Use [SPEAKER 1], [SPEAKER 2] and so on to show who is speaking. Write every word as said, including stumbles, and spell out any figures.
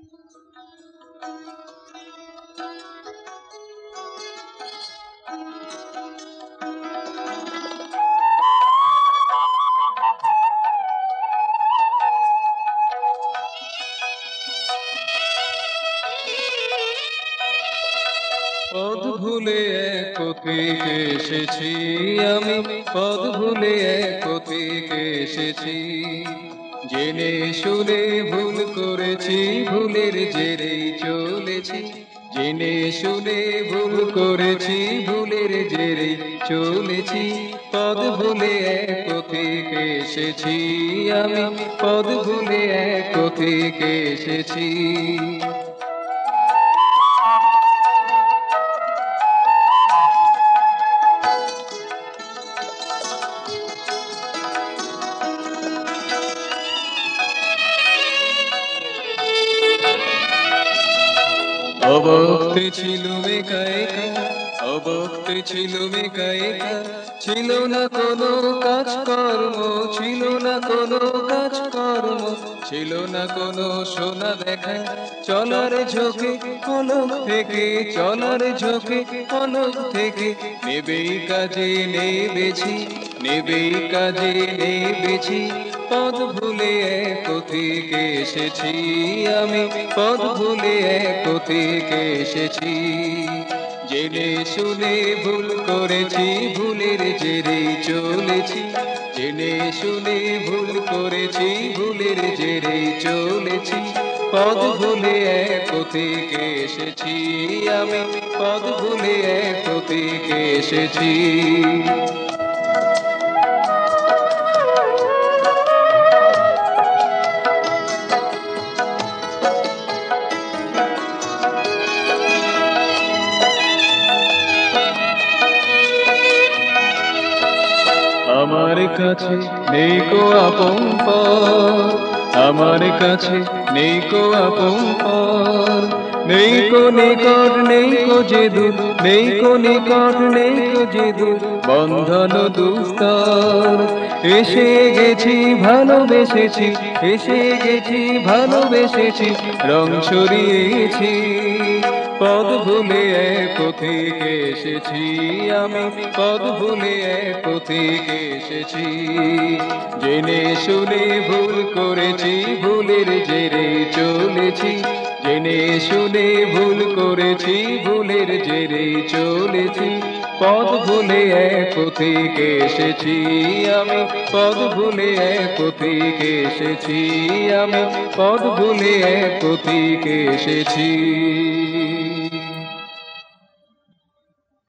[SPEAKER 1] পদ ভুলে এক পথিকে এসেছি আমি, পদ ভুলে এক পথিকে এসেছি। জেনে শুনে ভুল করেছি, ভুলের জেরেই চলেছি। জেনে শুনে ভুল করেছি, ভুলের জেরেই চলেছি। পদ ভুলে এক পথিকে এসেছি আমি, পদ ভুলে এক পথিকে এসেছি। অবক্তে ছিল একা একা, অবক্তে ছিল একা একা, ছিল না কোনো কাজকর্ম, ছিল না কোনো কাজকর্ম, ছিল না কোনো সোনা দেখা। চলার ঝোঁকে পলক থেকে, চলার ঝোঁকে পলক থেকে, নেবেই কাজে নেবেছি, নেবেই কাজে নেবেছি। পদ ভুলে এক পথিকে এসেছি আমি, পদ ভুলে এক পথিকে এসেছি। জেনে শুনে ভুল করেছি, ভুলের জেরেই চলেছি। জেনে শুনে ভুল করেছি, ভুলের জেরেই চলেছি। পদ ভুলে এক পথিকে এসেছি আমি, পদ ভুলে এক পথিকে এসেছি। আমার কাছে নেই কো আপন পর, আমার কাছে নেই কো আপন পর, নেই কো নিকট, নেই কো যে দূর, নেই কো নিকট, নেই কো যে দূর, বন্ধন দুস্তর। এসে গেছি ভালোবেসেছি, এসে গেছি ভালোবেসেছি, রং ছড়িয়েছি। পদ ভুলে এক পথিকে এসেছি আমি, পদ ভুলে এক পথিকে এসেছি। জেনে শুনে ভুল করেছি, ভুলের জেরে চলেছি। জেনে শুনে ভুল করেছি, ভুলের জেরে চলেছি। পদ ভুলে এক পথিকে এসেছি আমি, পদ ভুলে এক পথিকে এসেছি আমি, পদ ভুলে এক পথিকে এসেছি।